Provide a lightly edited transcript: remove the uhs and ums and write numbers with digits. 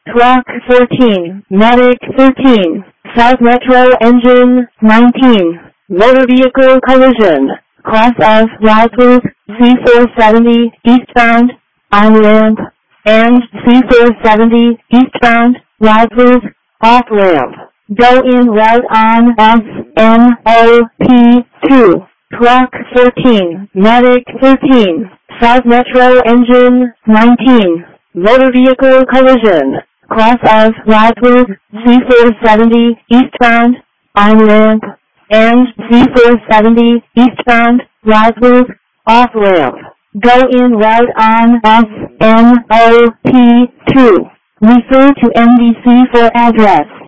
Truck 14, Medic 13, South Metro Engine 19, Motor Vehicle Collision, Class of route C470 eastbound, on ramp, and C470 eastbound, route off ramp. Go in route on SMOP2. Truck 14, Medic 13, South Metro Engine 19, Motor Vehicle Collision, Class of route C470 eastbound, on ramp, and C470 eastbound, route off ramp. Go in route on SMOP2. Refer to NBC for address.